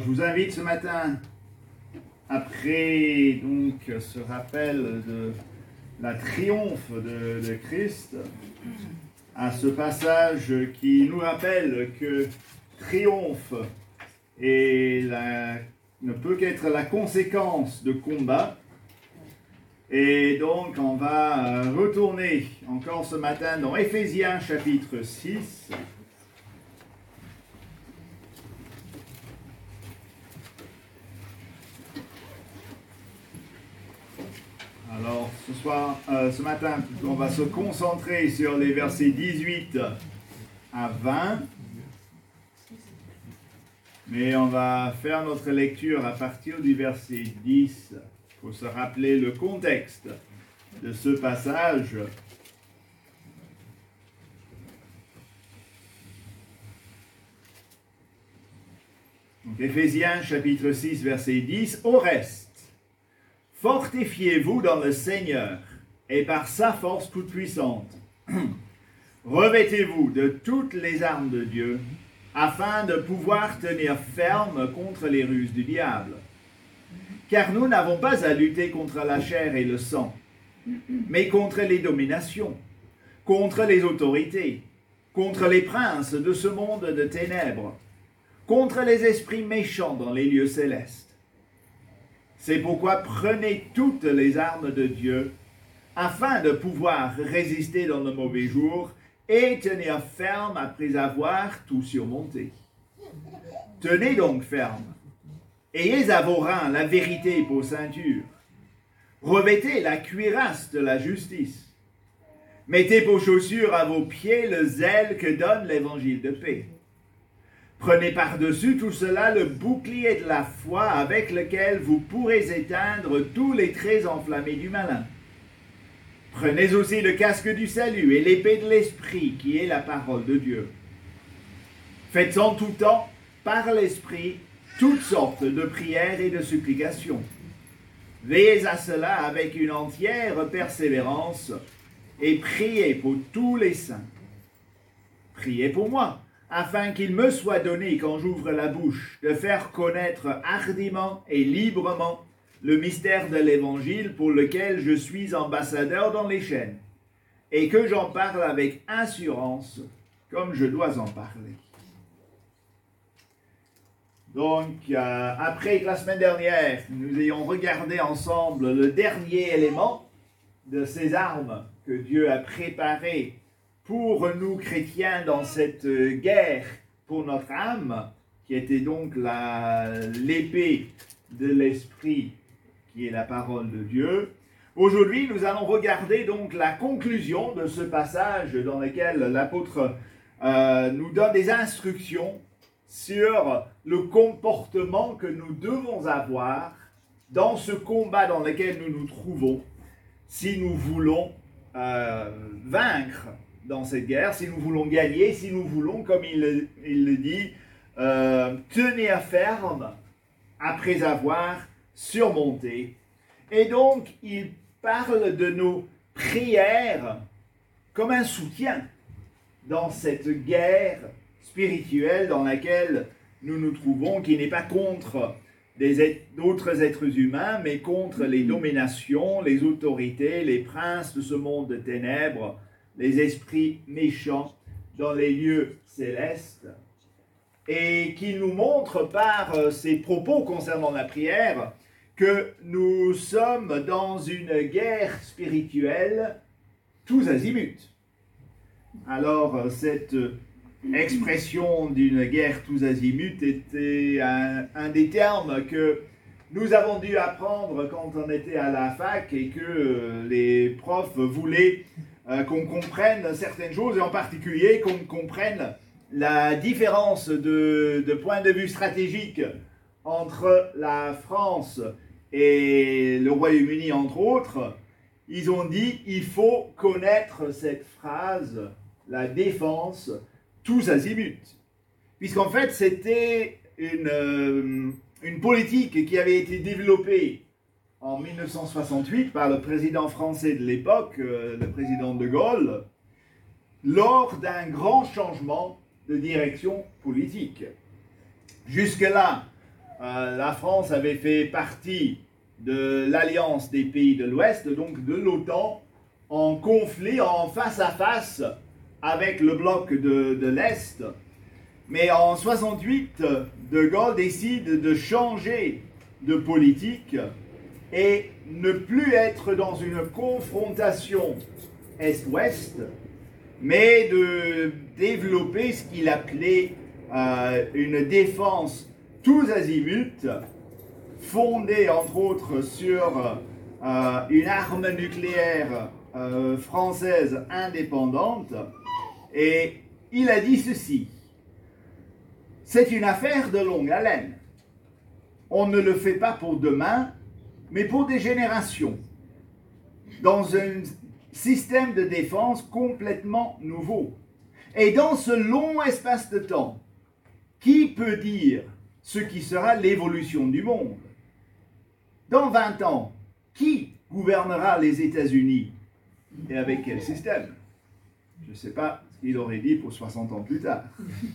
vous invite ce matin, après donc ce rappel de la triomphe de Christ, à ce passage qui nous rappelle que triomphe ne peut qu'être la conséquence de combat. Et donc on va retourner encore ce matin dans Éphésiens chapitre 6. Alors ce matin, on va se concentrer sur les versets 18 à 20. Mais on va faire notre lecture à partir du verset 10 pour se rappeler le contexte de ce passage. Donc, Éphésiens chapitre 6 verset 10. Au reste, fortifiez-vous dans le Seigneur et par sa force toute puissante. Revêtez-vous de toutes les armes de Dieu afin de pouvoir tenir ferme contre les ruses du diable. Car nous n'avons pas à lutter contre la chair et le sang, mais contre les dominations, contre les autorités, contre les princes de ce monde de ténèbres, contre les esprits méchants dans les lieux célestes. C'est pourquoi prenez toutes les armes de Dieu, afin de pouvoir résister dans de mauvais jours et tenir ferme après avoir tout surmonté. Tenez donc ferme. Ayez à vos reins la vérité pour ceinture. Revêtez la cuirasse de la justice. Mettez pour chaussures à vos pieds le zèle que donne l'évangile de paix. Prenez par-dessus tout cela le bouclier de la foi avec lequel vous pourrez éteindre tous les traits enflammés du malin. Prenez aussi le casque du salut et l'épée de l'esprit qui est la parole de Dieu. Faites en tout temps, par l'esprit, toutes sortes de prières et de supplications. Veillez à cela avec une entière persévérance et priez pour tous les saints. Priez pour moi, afin qu'il me soit donné, quand j'ouvre la bouche, de faire connaître hardiment et librement le mystère de l'Évangile pour lequel je suis ambassadeur dans les chaînes, et que j'en parle avec assurance, comme je dois en parler. Donc, après que la semaine dernière, nous ayons regardé ensemble le dernier élément de ces armes que Dieu a préparées pour nous chrétiens dans cette guerre pour notre âme, qui était donc l'épée de l'esprit, qui est la parole de Dieu. Aujourd'hui, nous allons regarder donc la conclusion de ce passage dans lequel l'apôtre nous donne des instructions sur le comportement que nous devons avoir dans ce combat dans lequel nous nous trouvons, si nous voulons vaincre dans cette guerre, si nous voulons gagner, si nous voulons, comme il le dit, tenir ferme après avoir surmonté. Et donc, il parle de nos prières comme un soutien dans cette guerre spirituelle dans laquelle nous nous trouvons, qui n'est pas contre d'autres êtres humains, mais contre les dominations, les autorités, les princes de ce monde de ténèbres, les esprits méchants dans les lieux célestes, et qui nous montre par ses propos concernant la prière que nous sommes dans une guerre spirituelle tous azimuts. Alors, cette expression d'une guerre tous azimuts était un des termes que nous avons dû apprendre quand on était à la fac et que les profs voulaient qu'on comprenne certaines choses, et en particulier qu'on comprenne la différence de point de vue stratégique entre la France et le Royaume-Uni, entre autres. Ils ont dit, il faut connaître cette phrase, la défense tous azimuts. Puisqu'en fait, c'était une politique qui avait été développée en 1968 par le président français de l'époque, le président de Gaulle, lors d'un grand changement de direction politique. Jusque-là, la France avait fait partie de l'Alliance des pays de l'Ouest, donc de l'OTAN, en conflit, en face à face avec le bloc de l'Est. Mais en 68, De Gaulle décide de changer de politique et ne plus être dans une confrontation Est-Ouest, mais de développer ce qu'il appelait une défense tous azimuts, fondée entre autres sur une arme nucléaire française indépendante. Et il a dit ceci: c'est une affaire de longue haleine. On ne le fait pas pour demain, mais pour des générations, dans un système de défense complètement nouveau. Et dans ce long espace de temps, qui peut dire ce qui sera l'évolution du monde? Dans 20 ans, qui gouvernera les États-Unis et avec quel système? Je ne sais pas ce qu'il aurait dit pour 60 ans plus tard.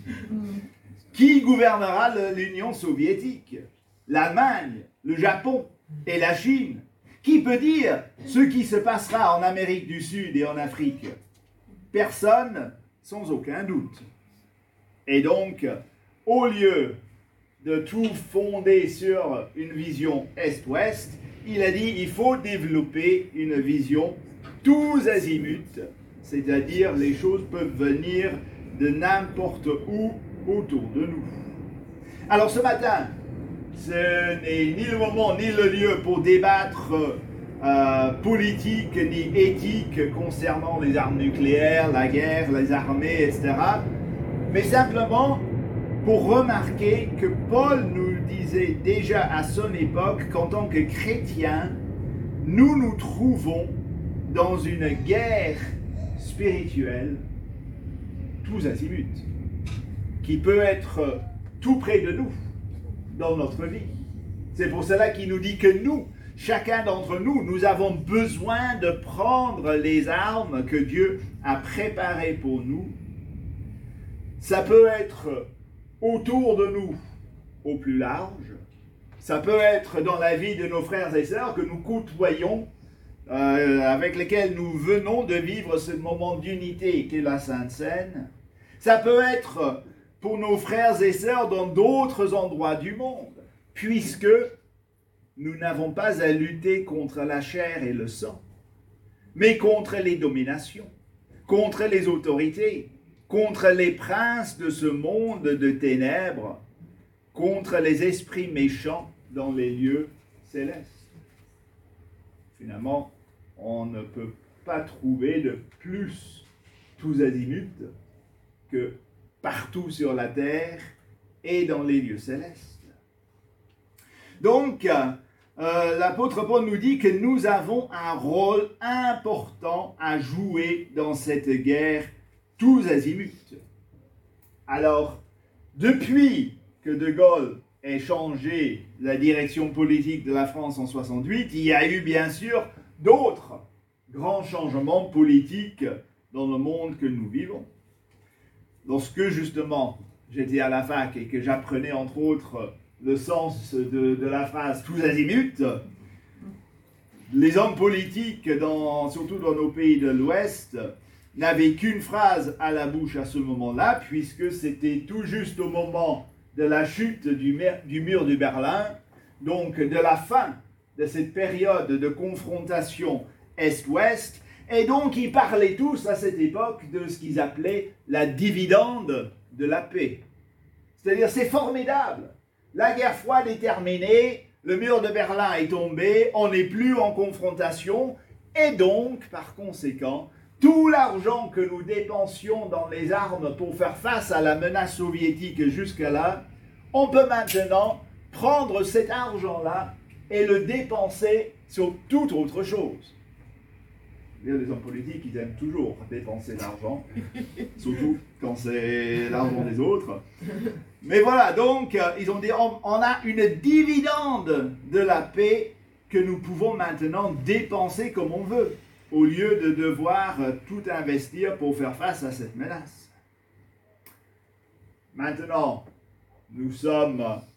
Qui gouvernera l'Union soviétique, l'Allemagne, le Japon et la Chine? Qui peut dire ce qui se passera en Amérique du Sud et en Afrique? Personne, sans aucun doute. Et donc, au lieu de tout fonder sur une vision Est-Ouest, il a dit il faut développer une vision tous azimuts, c'est-à-dire les choses peuvent venir de n'importe où autour de nous. Alors ce matin, ce n'est ni le moment ni le lieu pour débattre politique ni éthique concernant les armes nucléaires, la guerre, les armées, etc. Mais simplement pour remarquer que Paul nous disait déjà à son époque qu'en tant que chrétiens, nous nous trouvons dans une guerre spirituelle tous azimuts, qui peut être tout près de nous dans notre vie. C'est pour cela qu'il nous dit que nous, chacun d'entre nous, nous avons besoin de prendre les armes que Dieu a préparées pour nous. Ça peut être autour de nous au plus large, ça peut être dans la vie de nos frères et sœurs que nous côtoyons, avec lesquels nous venons de vivre ce moment d'unité qu'est la Sainte Seine. Ça peut être pour nos frères et sœurs dans d'autres endroits du monde, puisque nous n'avons pas à lutter contre la chair et le sang, mais contre les dominations, contre les autorités, contre les princes de ce monde de ténèbres, contre les esprits méchants dans les lieux célestes. Finalement, on ne peut pas trouver de plus tous azimuts que partout sur la terre et dans les lieux célestes. Donc, l'apôtre Paul nous dit que nous avons un rôle important à jouer dans cette guerre tous azimuts. Alors, depuis que De Gaulle ait changé la direction politique de la France en 68, il y a eu bien sûr d'autres grands changements politiques dans le monde que nous vivons. Lorsque justement j'étais à la fac et que j'apprenais entre autres le sens de la phrase tous azimuts, les hommes politiques, surtout dans nos pays de l'Ouest, n'avaient qu'une phrase à la bouche à ce moment-là, puisque c'était tout juste au moment de la chute du mur de Berlin, donc de la fin de cette période de confrontation Est-Ouest, et donc ils parlaient tous à cette époque de ce qu'ils appelaient la dividende de la paix. C'est-à-dire, c'est formidable, la guerre froide est terminée, le mur de Berlin est tombé, on n'est plus en confrontation, et donc, par conséquent, tout l'argent que nous dépensions dans les armes pour faire face à la menace soviétique jusque-là, on peut maintenant prendre cet argent-là et le dépenser sur toute autre chose. Les hommes politiques, ils aiment toujours dépenser l'argent, surtout quand c'est l'argent des autres. Mais voilà, donc, ils ont dit, on a une dividende de la paix que nous pouvons maintenant dépenser comme on veut, au lieu de devoir tout investir pour faire face à cette menace. Maintenant, nous sommes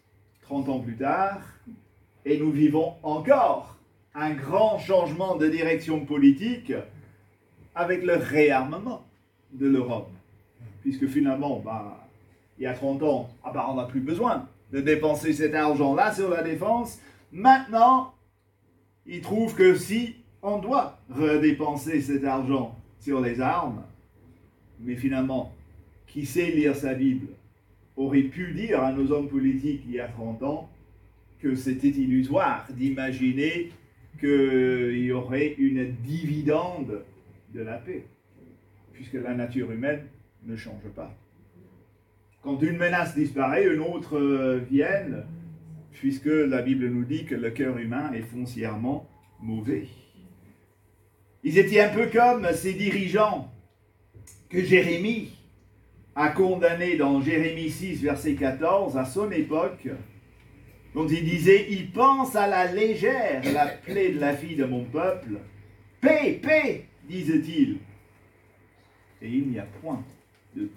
30 ans plus tard, et nous vivons encore un grand changement de direction politique avec le réarmement de l'Europe. Puisque finalement, il y a 30 ans, on n'a plus besoin de dépenser cet argent-là sur la défense. Maintenant, ils trouvent que si on doit redépenser cet argent sur les armes, mais finalement, qui sait lire sa Bible aurait pu dire à nos hommes politiques il y a 30 ans que c'était illusoire d'imaginer qu'il y aurait une dividende de la paix, puisque la nature humaine ne change pas. Quand une menace disparaît, une autre vient, puisque la Bible nous dit que le cœur humain est foncièrement mauvais. Ils étaient un peu comme ces dirigeants que Jérémie a condamnés dans Jérémie 6, verset 14, à son époque, dont il disait « Il pense à la légère la plaie de la fille de mon peuple. Paix, paix, disait-il. Et il n'y a point de paix. »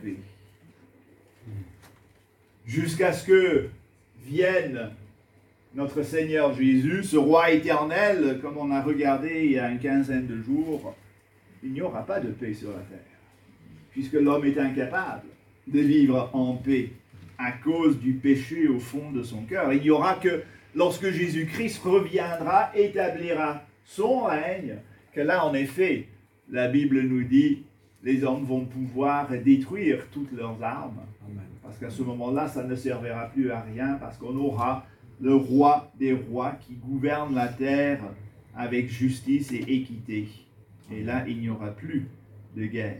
Jusqu'à ce que vienne notre Seigneur Jésus, ce roi éternel, comme on a regardé il y a une quinzaine de jours, il n'y aura pas de paix sur la terre, puisque l'homme est incapable de vivre en paix à cause du péché au fond de son cœur. Il n'y aura que lorsque Jésus-Christ reviendra, établira son règne, que là, en effet, la Bible nous dit, les hommes vont pouvoir détruire toutes leurs armes. Amen. Parce qu'à ce moment-là, ça ne servira plus à rien, parce qu'on aura le roi des rois qui gouverne la terre avec justice et équité. Et là, il n'y aura plus de guerre.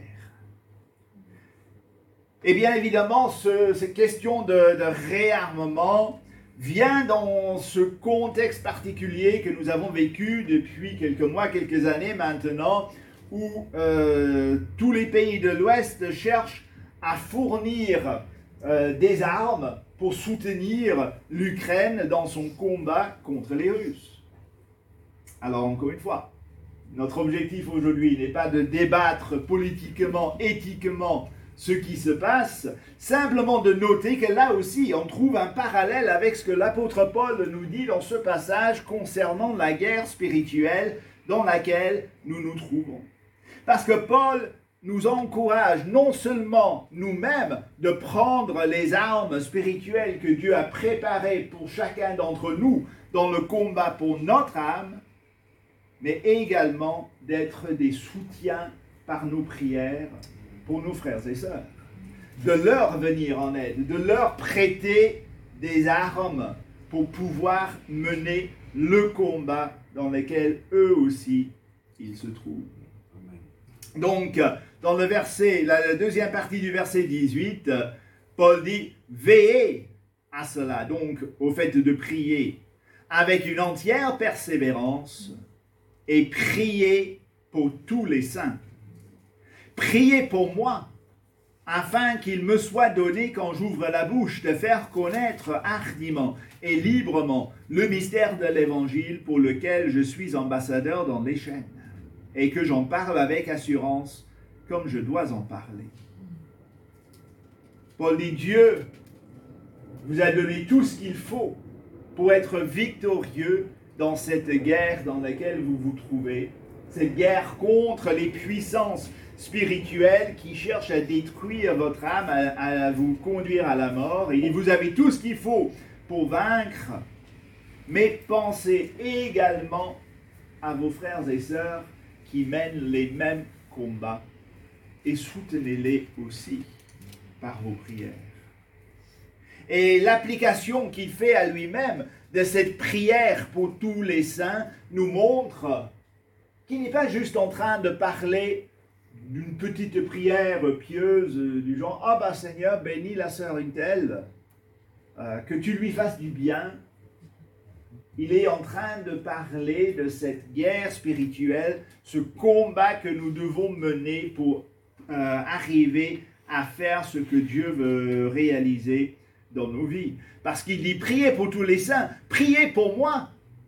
Et bien évidemment, cette question de réarmement vient dans ce contexte particulier que nous avons vécu depuis quelques mois, quelques années maintenant, où tous les pays de l'Ouest cherchent à fournir des armes pour soutenir l'Ukraine dans son combat contre les Russes. Alors encore une fois, notre objectif aujourd'hui n'est pas de débattre politiquement, éthiquement ce qui se passe, simplement de noter que là aussi on trouve un parallèle avec ce que l'apôtre Paul nous dit dans ce passage concernant la guerre spirituelle dans laquelle nous nous trouvons. Parce que Paul nous encourage non seulement nous-mêmes de prendre les armes spirituelles que Dieu a préparées pour chacun d'entre nous dans le combat pour notre âme, mais également d'être des soutiens par nos prières pour nos frères et sœurs, de leur venir en aide, de leur prêter des armes pour pouvoir mener le combat dans lequel eux aussi ils se trouvent. Donc, dans le verset, la deuxième partie du verset 18, Paul dit « Veillez à cela », donc au fait de prier avec une entière persévérance et priez pour tous les saints. Priez pour moi, afin qu'il me soit donné, quand j'ouvre la bouche, de faire connaître hardiment et librement le mystère de l'Évangile pour lequel je suis ambassadeur dans les chaînes, et que j'en parle avec assurance, comme je dois en parler. Paul dit, Dieu vous a donné tout ce qu'il faut pour être victorieux dans cette guerre dans laquelle vous vous trouvez, cette guerre contre les puissances spirituelles qui cherchent à détruire votre âme, à vous conduire à la mort. Et vous avez tout ce qu'il faut pour vaincre, mais pensez également à vos frères et sœurs qui mènent les mêmes combats et soutenez-les aussi par vos prières. Et l'application qu'il fait à lui-même de cette prière pour tous les saints nous montre qu'il n'est pas juste en train de parler d'une petite prière pieuse du genre « Ah bah Seigneur, bénis la sœur une telle, que tu lui fasses du bien ». Il est en train de parler de cette guerre spirituelle, ce combat que nous devons mener pour arriver à faire ce que Dieu veut réaliser dans nos vies. Parce qu'il dit, priez pour tous les saints, priez pour moi,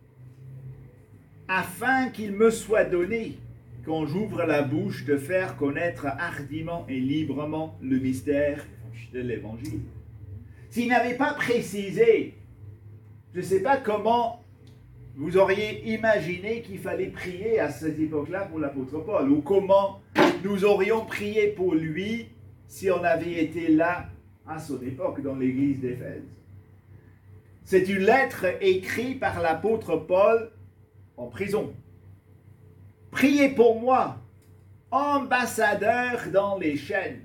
afin qu'il me soit donné, quand j'ouvre la bouche, de faire connaître hardiment et librement le mystère de l'Évangile. S'il n'avait pas précisé Je ne sais pas comment vous auriez imaginé qu'il fallait prier à cette époque-là pour l'apôtre Paul, ou comment nous aurions prié pour lui si on avait été là à son époque dans l'église d'Éphèse. C'est une lettre écrite par l'apôtre Paul en prison. Priez pour moi, ambassadeur dans les chaînes.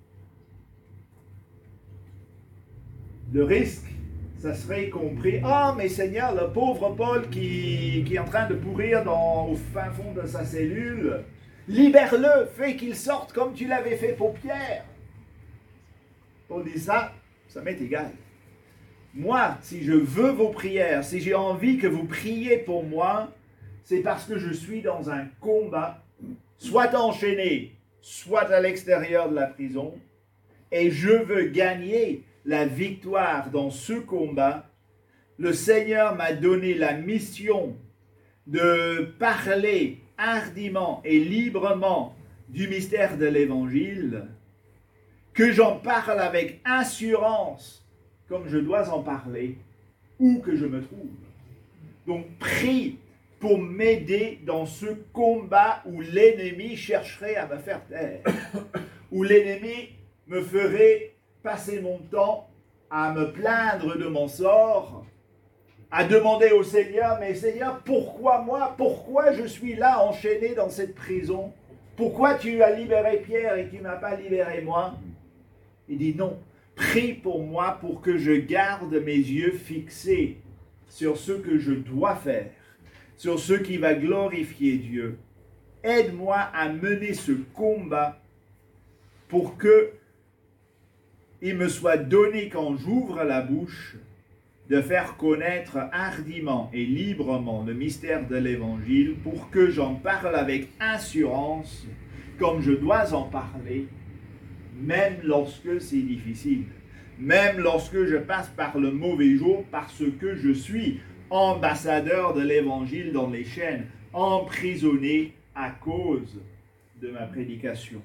Le risque, ça serait compris, ah mais Seigneur, le pauvre Paul qui est en train de pourrir au fin fond de sa cellule, libère-le, fais qu'il sorte comme tu l'avais fait pour Pierre. Paul dit ça m'est égal. Moi, si je veux vos prières, si j'ai envie que vous priez pour moi, c'est parce que je suis dans un combat, soit enchaîné, soit à l'extérieur de la prison, et je veux gagner la victoire dans ce combat. Le Seigneur m'a donné la mission de parler hardiment et librement du mystère de l'Évangile, que j'en parle avec assurance, comme je dois en parler, où que je me trouve. Donc, prie pour m'aider dans ce combat où l'ennemi chercherait à me faire taire, où l'ennemi me ferait passer mon temps à me plaindre de mon sort, à demander au Seigneur, mais Seigneur, pourquoi moi? Pourquoi je suis là enchaîné dans cette prison? Pourquoi tu as libéré Pierre et tu ne m'as pas libéré moi? Il dit non, prie pour moi pour que je garde mes yeux fixés sur ce que je dois faire, sur ce qui va glorifier Dieu. Aide-moi à mener ce combat pour que il me soit donné quand j'ouvre la bouche de faire connaître hardiment et librement le mystère de l'Évangile pour que j'en parle avec assurance comme je dois en parler, même lorsque c'est difficile, même lorsque je passe par le mauvais jour parce que je suis ambassadeur de l'Évangile dans les chaînes, emprisonné à cause de ma prédication.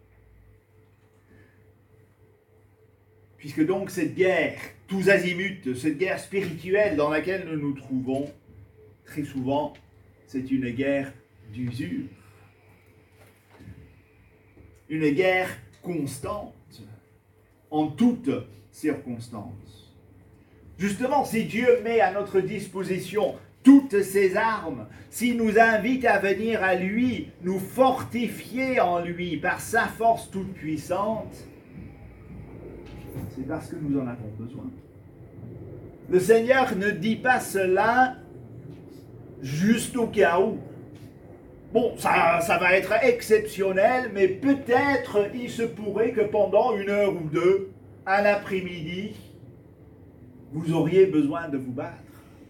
Puisque donc cette guerre, tous azimuts, cette guerre spirituelle dans laquelle nous nous trouvons, très souvent, c'est une guerre d'usure. Une guerre constante, en toutes circonstances. Justement, si Dieu met à notre disposition toutes ces armes, s'il nous invite à venir à lui, nous fortifier en lui par sa force toute puissante, c'est parce que nous en avons besoin. Le Seigneur ne dit pas cela juste au cas où. Bon, ça va être exceptionnel, mais peut-être il se pourrait que pendant 1 heure ou 2, à l'après-midi, vous auriez besoin de vous battre.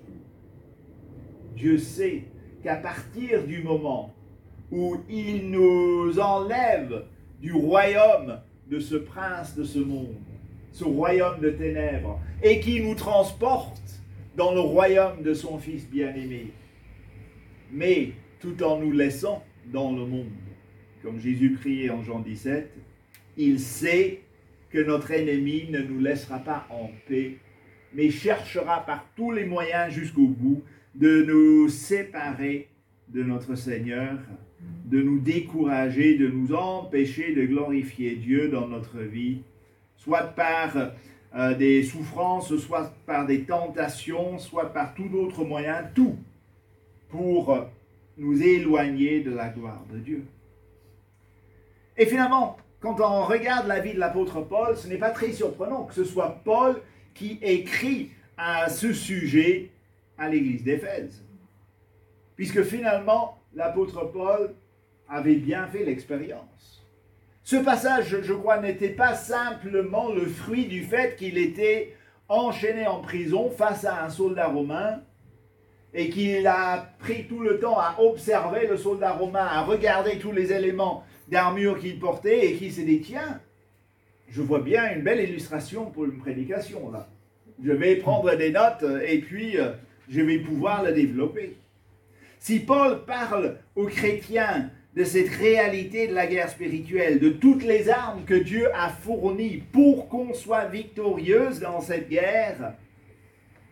Dieu sait qu'à partir du moment où il nous enlève du royaume de ce prince de ce monde, ce royaume de ténèbres, et qui nous transporte dans le royaume de son Fils bien-aimé, mais tout en nous laissant dans le monde. Comme Jésus priait en Jean 17, il sait que notre ennemi ne nous laissera pas en paix, mais cherchera par tous les moyens jusqu'au bout de nous séparer de notre Seigneur, de nous décourager, de nous empêcher de glorifier Dieu dans notre vie, soit par des souffrances, soit par des tentations, soit par tout autre moyen, tout pour nous éloigner de la gloire de Dieu. Et finalement, quand on regarde la vie de l'apôtre Paul, ce n'est pas très surprenant que ce soit Paul qui écrit à ce sujet à l'église d'Éphèse. Puisque finalement, l'apôtre Paul avait bien fait l'expérience. Ce passage, je crois, n'était pas simplement le fruit du fait qu'il était enchaîné en prison face à un soldat romain et qu'il a pris tout le temps à observer le soldat romain, à regarder tous les éléments d'armure qu'il portait et qu'il s'est dit, tiens, je vois bien une belle illustration pour une prédication là. Je vais prendre des notes et puis je vais pouvoir le développer. Si Paul parle aux chrétiens de cette réalité de la guerre spirituelle, de toutes les armes que Dieu a fournies pour qu'on soit victorieuse dans cette guerre,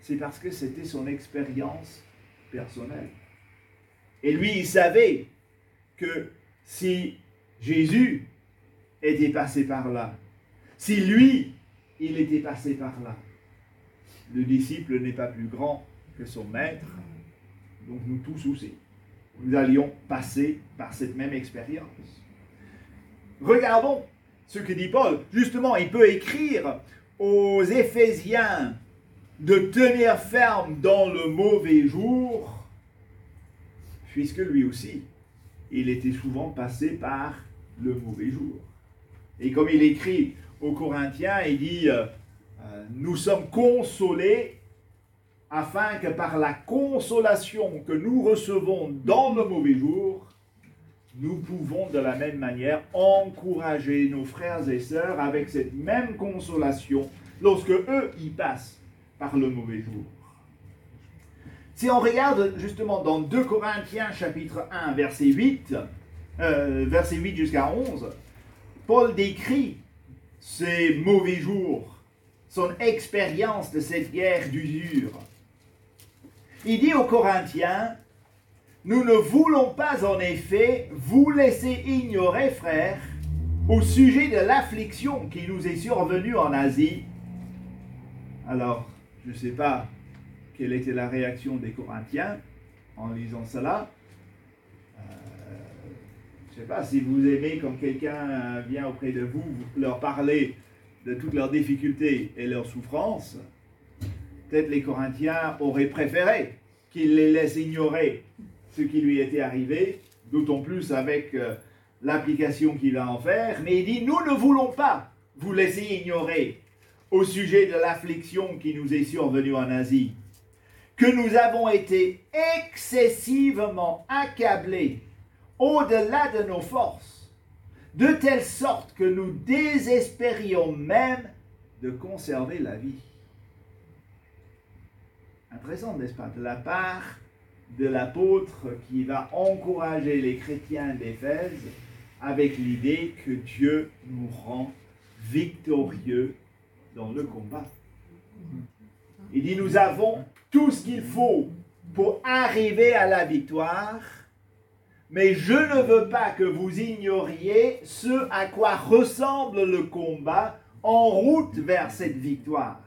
c'est parce que c'était son expérience personnelle. Et lui, il savait que si Jésus était passé par là, si lui, il était passé par là, le disciple n'est pas plus grand que son maître, donc nous tous aussi, nous allions passer par cette même expérience. Regardons ce que dit Paul. Justement, il peut écrire aux Éphésiens de tenir ferme dans le mauvais jour, puisque lui aussi, il était souvent passé par le mauvais jour. Et comme il écrit aux Corinthiens, il dit nous sommes consolés afin que par la consolation que nous recevons dans le mauvais jour, nous pouvons de la même manière encourager nos frères et sœurs avec cette même consolation lorsque eux y passent par le mauvais jour. Si on regarde justement dans 2 Corinthiens chapitre 1 verset 8 jusqu'à 11, Paul décrit ces mauvais jours, son expérience de cette guerre d'usure. Il dit aux Corinthiens, « Nous ne voulons pas en effet vous laisser ignorer, frères, au sujet de l'affliction qui nous est survenue en Asie. » Alors, je ne sais pas quelle était la réaction des Corinthiens en lisant cela. Je ne sais pas si vous aimez quand quelqu'un vient auprès de vous, vous leur parler de toutes leurs difficultés et leurs souffrances. Peut-être les Corinthiens auraient préféré qu'il les laisse ignorer ce qui lui était arrivé, d'autant plus avec l'application qu'il va en faire. Mais il dit, nous ne voulons pas vous laisser ignorer au sujet de l'affliction qui nous est survenue en Asie, que nous avons été excessivement accablés au-delà de nos forces, de telle sorte que nous désespérions même de conserver la vie. Intéressant, n'est-ce pas, de la part de l'apôtre qui va encourager les chrétiens d'Éphèse avec l'idée que Dieu nous rend victorieux dans le combat. Il dit, nous avons tout ce qu'il faut pour arriver à la victoire, mais je ne veux pas que vous ignoriez ce à quoi ressemble le combat en route vers cette victoire.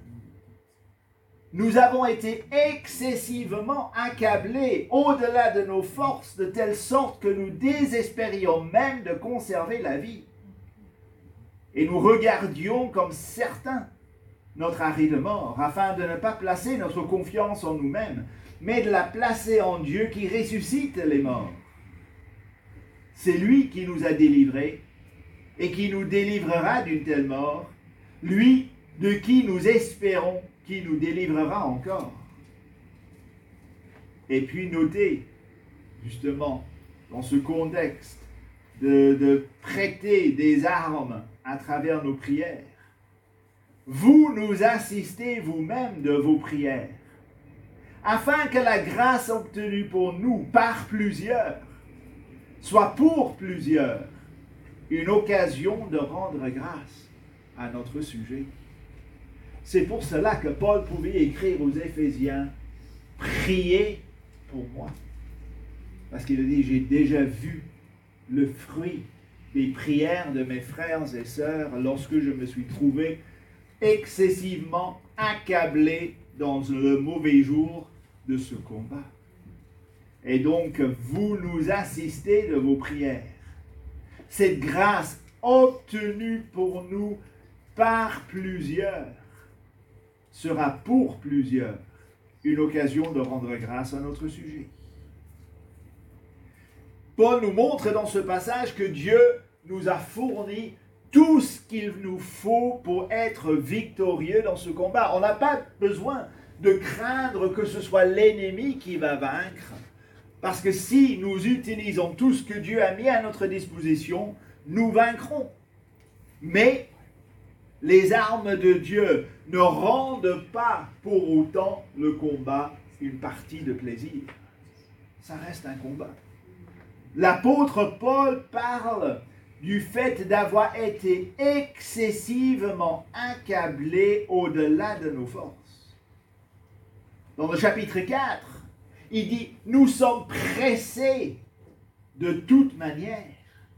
Nous avons été excessivement accablés au-delà de nos forces, de telle sorte que nous désespérions même de conserver la vie. Et nous regardions comme certains notre arrêt de mort, afin de ne pas placer notre confiance en nous-mêmes, mais de la placer en Dieu qui ressuscite les morts. C'est lui qui nous a délivrés et qui nous délivrera d'une telle mort, lui de qui nous espérons qui nous délivrera encore. Et puis notez, justement, dans ce contexte de prêter des armes à travers nos prières, vous nous assistez vous-même de vos prières, afin que la grâce obtenue pour nous par plusieurs soit pour plusieurs une occasion de rendre grâce à notre sujet. C'est pour cela que Paul pouvait écrire aux Éphésiens, « Priez pour moi ». Parce qu'il a dit, j'ai déjà vu le fruit des prières de mes frères et sœurs lorsque je me suis trouvé excessivement accablé dans le mauvais jour de ce combat. Et donc, vous nous assistez de vos prières. Cette grâce obtenue pour nous par plusieurs sera pour plusieurs une occasion de rendre grâce à notre sujet. Paul nous montre dans ce passage que Dieu nous a fourni tout ce qu'il nous faut pour être victorieux dans ce combat. On n'a pas besoin de craindre que ce soit l'ennemi qui va vaincre, parce que si nous utilisons tout ce que Dieu a mis à notre disposition, nous vaincrons. Mais les armes de Dieu ne rendent pas pour autant le combat une partie de plaisir. Ça reste un combat. L'apôtre Paul parle du fait d'avoir été excessivement accablé au-delà de nos forces. dans le chapitre 4, il dit, nous sommes pressés de toute manière,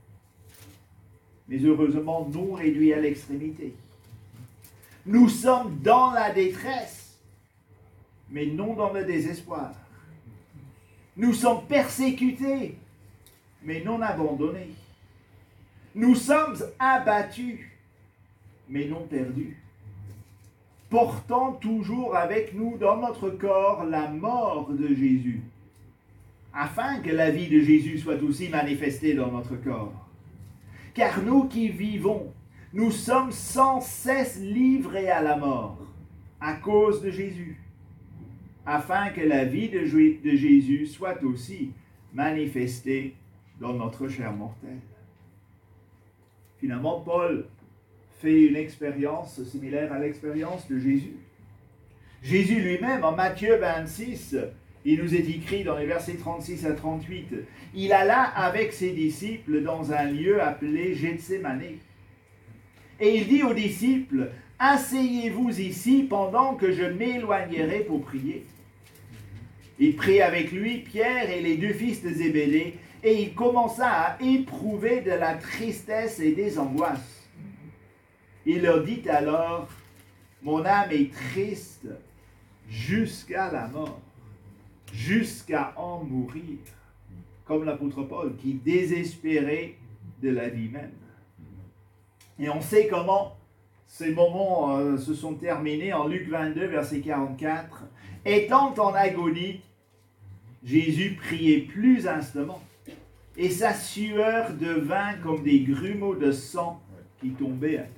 mais heureusement non réduits à l'extrémité. Nous sommes dans la détresse, mais non dans le désespoir. Nous sommes persécutés, mais non abandonnés. Nous sommes abattus, mais non perdus. Portant toujours avec nous dans notre corps la mort de Jésus, afin que la vie de Jésus soit aussi manifestée dans notre corps. Car nous qui vivons, nous sommes sans cesse livrés à la mort, à cause de Jésus, afin que la vie de Jésus soit aussi manifestée dans notre chair mortelle. Finalement, Paul fait une expérience similaire à l'expérience de Jésus. Jésus lui-même, en Matthieu 26, il nous est écrit dans les versets 36 à 38, il alla avec ses disciples dans un lieu appelé Gethsémane. Et il dit aux disciples, « Asseyez-vous ici pendant que je m'éloignerai pour prier. » Il prit avec lui Pierre et les deux fils de Zébédée, et il commença à éprouver de la tristesse et des angoisses. Il leur dit alors, « Mon âme est triste jusqu'à la mort, jusqu'à en mourir. » Comme l'apôtre Paul qui désespérait de la vie même. Et on sait comment ces moments se sont terminés en Luc 22, verset 44. « Étant en agonie, Jésus priait plus instamment, et sa sueur devint comme des grumeaux de sang qui tombaient à terre. »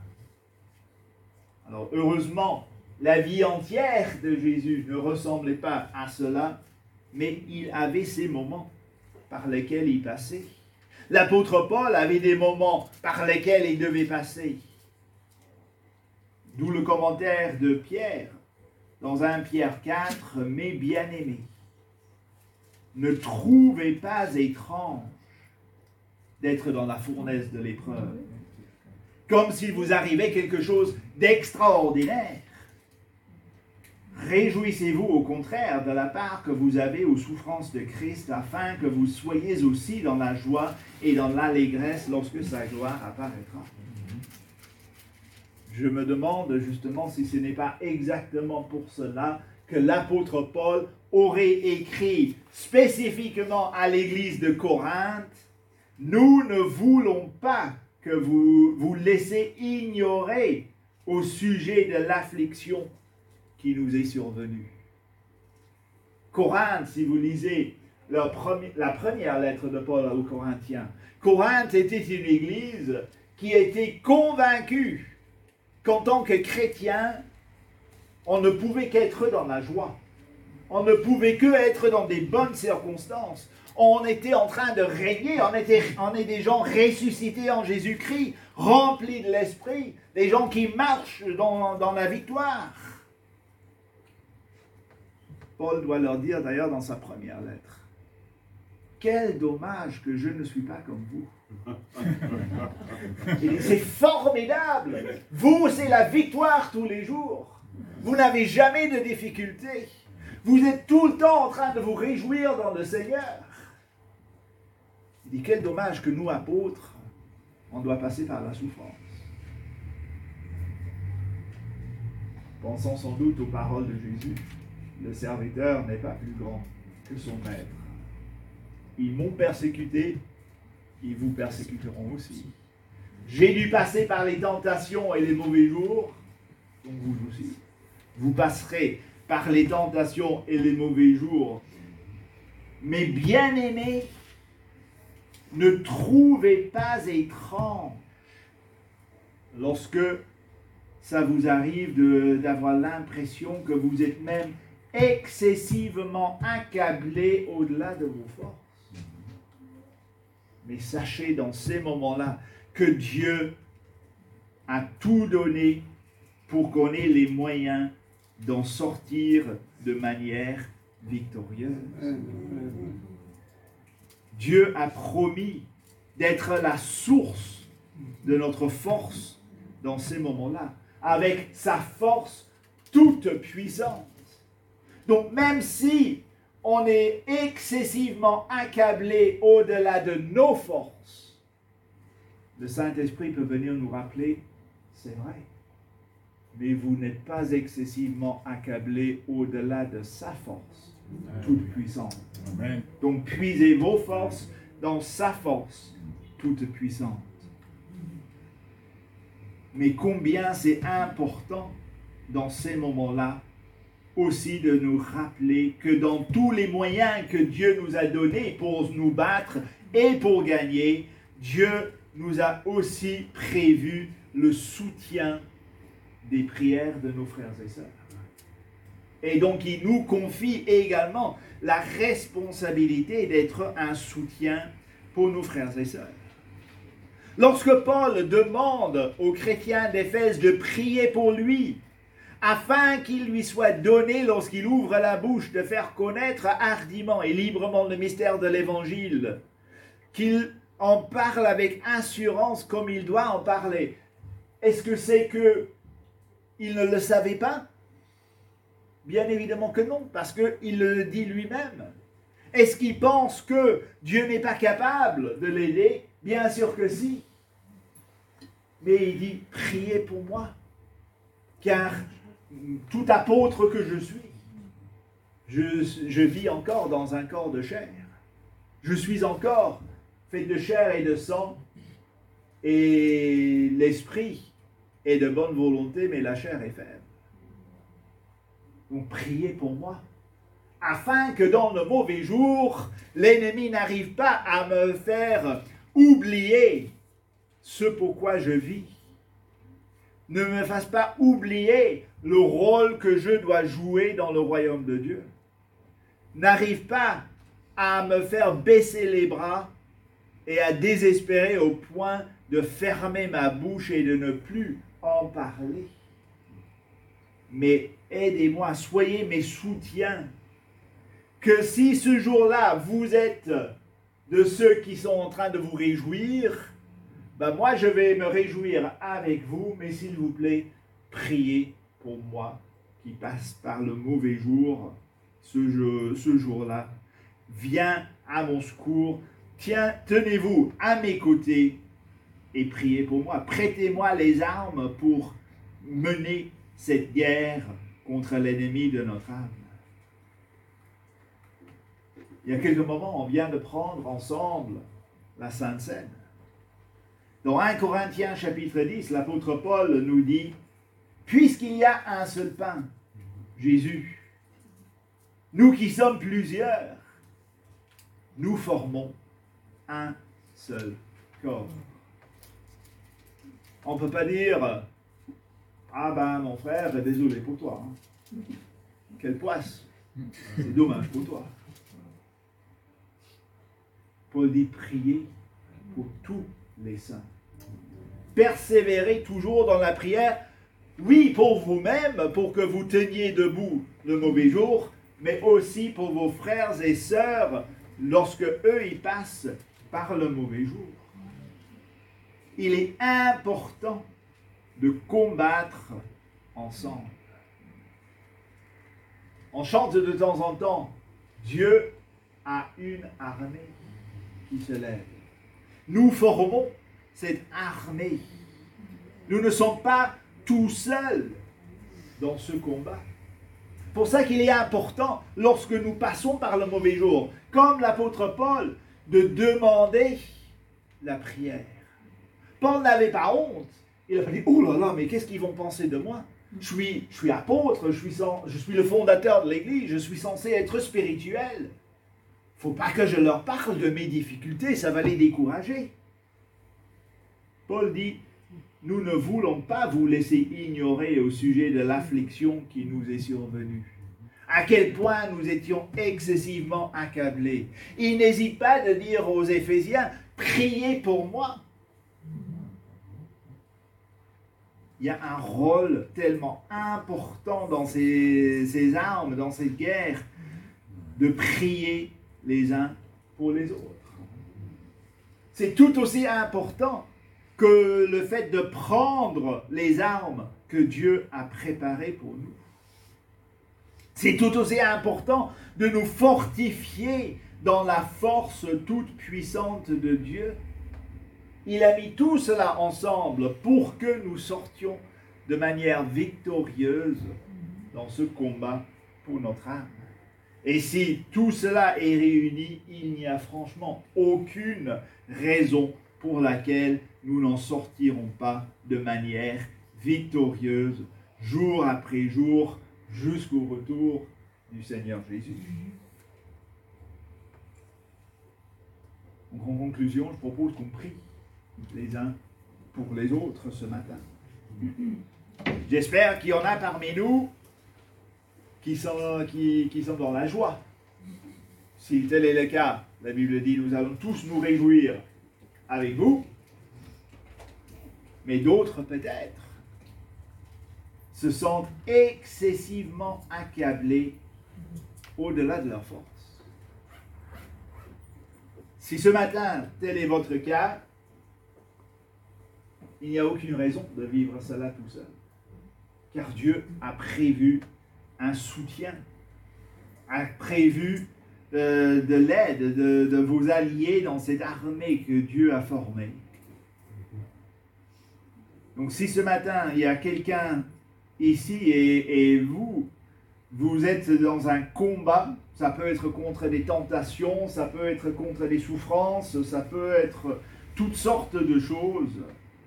Alors heureusement, la vie entière de Jésus ne ressemblait pas à cela, mais il avait ces moments par lesquels il passait. L'apôtre Paul avait des moments par lesquels il devait passer. D'où le commentaire de Pierre dans 1 Pierre 4, « Mes bien-aimés, ne trouvez pas étrange d'être dans la fournaise de l'épreuve, comme s'il vous arrivait quelque chose d'extraordinaire. Réjouissez-vous au contraire de la part que vous avez aux souffrances de Christ, afin que vous soyez aussi dans la joie et dans l'allégresse lorsque sa gloire apparaîtra. » Je me demande justement si ce n'est pas exactement pour cela que l'apôtre Paul aurait écrit spécifiquement à l'église de Corinthe, « Nous ne voulons pas que vous vous laissez ignorer au sujet de l'affliction qui nous est survenue. » Corinthe, si vous lisez la première lettre de Paul aux Corinthiens, Corinthe était une église qui était convaincue qu'en tant que chrétien, on ne pouvait qu'être dans la joie. On ne pouvait que être dans des bonnes circonstances. On était en train de régner, on est des gens ressuscités en Jésus-Christ, remplis de l'Esprit, des gens qui marchent dans la victoire. Paul doit leur dire d'ailleurs dans sa première lettre, « Quel dommage que je ne suis pas comme vous. » Il dit, c'est formidable. Vous, c'est la victoire tous les jours. Vous n'avez jamais de difficultés. Vous êtes tout le temps en train de vous réjouir dans le Seigneur. Il dit, quel dommage que nous, apôtres, on doit passer par la souffrance. Pensons sans doute aux paroles de Jésus. Le serviteur n'est pas plus grand que son maître. Ils m'ont persécuté, ils vous persécuteront aussi. J'ai dû passer par les tentations et les mauvais jours, donc vous aussi. Vous passerez par les tentations et les mauvais jours. Mais bien-aimés, ne trouvez pas étrange lorsque ça vous arrive d'avoir l'impression que vous êtes même excessivement accablé au-delà de vos forces. Mais sachez dans ces moments-là que Dieu a tout donné pour qu'on ait les moyens d'en sortir de manière victorieuse. Dieu a promis d'être la source de notre force dans ces moments-là, avec sa force toute puissante. Donc même si on est excessivement accablé au-delà de nos forces, le Saint-Esprit peut venir nous rappeler, c'est vrai, mais vous n'êtes pas excessivement accablé au-delà de sa force, toute puissante. Amen. Donc puisez vos forces dans sa force, toute puissante. Mais combien c'est important dans ces moments-là aussi de nous rappeler que dans tous les moyens que Dieu nous a donnés pour nous battre et pour gagner, Dieu nous a aussi prévu le soutien des prières de nos frères et sœurs. Et donc, il nous confie également la responsabilité d'être un soutien pour nos frères et sœurs. Lorsque Paul demande aux chrétiens d'Éphèse de prier pour lui, afin qu'il lui soit donné, lorsqu'il ouvre la bouche, de faire connaître hardiment et librement le mystère de l'Évangile, qu'il en parle avec assurance comme il doit en parler. Est-ce que c'est qu'il ne le savait pas? Bien évidemment que non, parce qu'il le dit lui-même. Est-ce qu'il pense que Dieu n'est pas capable de l'aider? Bien sûr que si. Mais il dit, priez pour moi, car tout apôtre que je suis, je vis encore dans un corps de chair. Je suis encore fait de chair et de sang, et l'esprit est de bonne volonté, mais la chair est faible. Donc priez pour moi, afin que dans le mauvais jour, l'ennemi n'arrive pas à me faire oublier ce pourquoi je vis. Ne me fasse pas oublier le rôle que je dois jouer dans le royaume de Dieu. N'arrive pas à me faire baisser les bras et à désespérer au point de fermer ma bouche et de ne plus en parler. Mais aidez-moi, soyez mes soutiens. Que si ce jour-là, vous êtes de ceux qui sont en train de vous réjouir, ben moi je vais me réjouir avec vous, mais s'il vous plaît, priez pour moi qui passe par le mauvais jour, ce jour-là. Viens à mon secours, tenez-vous à mes côtés et priez pour moi. Prêtez-moi les armes pour mener cette guerre contre l'ennemi de notre âme. Il y a quelques moments, on vient de prendre ensemble la Sainte Seine. Dans 1 Corinthiens chapitre 10, l'apôtre Paul nous dit « Puisqu'il y a un seul pain, Jésus, nous qui sommes plusieurs, nous formons un seul corps. » On ne peut pas dire « Ah ben mon frère, désolé pour toi. Hein. Quelle poisse. C'est dommage pour toi. » Paul dit « Priez pour tous les saints. Persévérez toujours dans la prière, oui pour vous-même, pour que vous teniez debout le mauvais jour, mais aussi pour vos frères et sœurs lorsque eux ils passent par le mauvais jour. » Il est important de combattre ensemble. On chante de temps en temps, Dieu a une armée qui se lève. Nous formons cette armée. Nous ne sommes pas tout seuls dans ce combat. C'est pour ça qu'il est important, lorsque nous passons par le mauvais jour, comme l'apôtre Paul, de demander la prière. Paul n'avait pas honte. Il a pas dit, oh là là, mais qu'est-ce qu'ils vont penser de moi? Je suis apôtre, je suis le fondateur de l'Église, je suis censé être spirituel. Il ne faut pas que je leur parle de mes difficultés, ça va les décourager. Paul dit, nous ne voulons pas vous laisser ignorer au sujet de l'affliction qui nous est survenue. À quel point nous étions excessivement accablés. Il n'hésite pas de dire aux Éphésiens, priez pour moi. Il y a un rôle tellement important dans ces armes, dans cette guerre, de prier les uns pour les autres. C'est tout aussi important que le fait de prendre les armes que Dieu a préparées pour nous. C'est tout aussi important de nous fortifier dans la force toute puissante de Dieu. Il a mis tout cela ensemble pour que nous sortions de manière victorieuse dans ce combat pour notre âme. Et si tout cela est réuni, il n'y a franchement aucune raison pour laquelle nous n'en sortirons pas de manière victorieuse, jour après jour, jusqu'au retour du Seigneur Jésus. Donc en conclusion, je propose qu'on prie les uns pour les autres ce matin. J'espère qu'il y en a parmi nous qui sont dans la joie. Si tel est le cas, la Bible dit, nous allons tous nous réjouir avec vous, mais d'autres peut-être se sentent excessivement accablés au-delà de leur force. Si ce matin, tel est votre cas, il n'y a aucune raison de vivre cela tout seul, car Dieu a prévu un soutien, a prévu de l'aide, de vos alliés dans cette armée que Dieu a formée. Donc si ce matin, il y a quelqu'un ici et vous êtes dans un combat, ça peut être contre des tentations, ça peut être contre des souffrances, ça peut être toutes sortes de choses.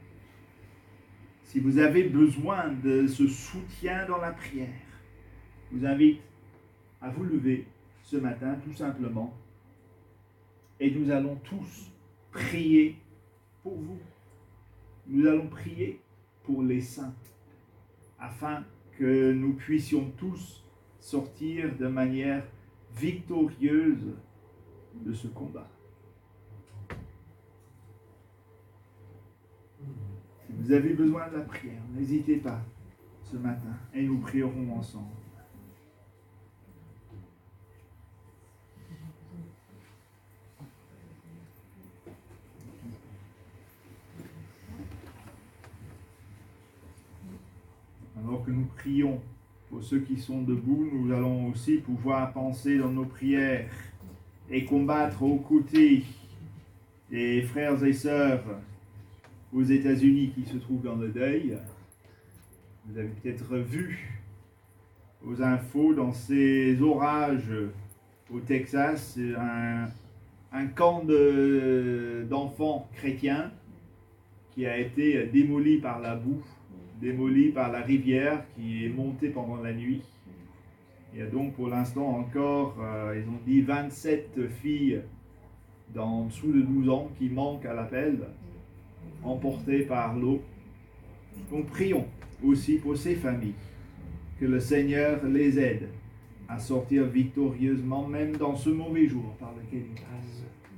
Si vous avez besoin de ce soutien dans la prière, je vous invite à vous lever ce matin tout simplement et nous allons tous prier pour vous. Nous allons prier pour les saints afin que nous puissions tous sortir de manière victorieuse de ce combat. Si vous avez besoin de la prière, n'hésitez pas ce matin et nous prierons ensemble. Alors que nous prions pour ceux qui sont debout, nous allons aussi pouvoir penser dans nos prières et combattre aux côtés des frères et sœurs aux États-Unis qui se trouvent dans le deuil. Vous avez peut-être vu aux infos dans ces orages au Texas un camp d'enfants chrétiens qui a été démoli par la boue, démoli par la rivière qui est montée pendant la nuit. Il y a donc pour l'instant encore, ils ont dit 27 filles en dessous de 12 ans qui manquent à l'appel, emportées par l'eau. Donc prions aussi pour ces familles, que le Seigneur les aide à sortir victorieusement, même dans ce mauvais jour par lequel ils passent.